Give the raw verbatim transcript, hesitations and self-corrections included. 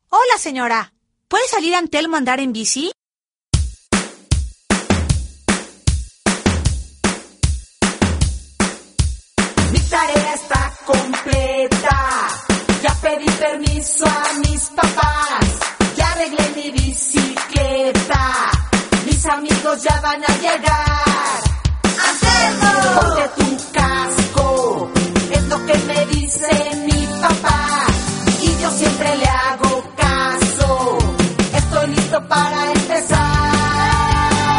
Hola, señora. ¿Puede salir a Antelmo a andar en bici? Mi tarea está completa. Ya pedí permiso a mis papás. Ya arreglé mi bicicleta. Mis amigos ya van a llegar. ¡Antelmo! Ponte tu casco. Es lo que me dicen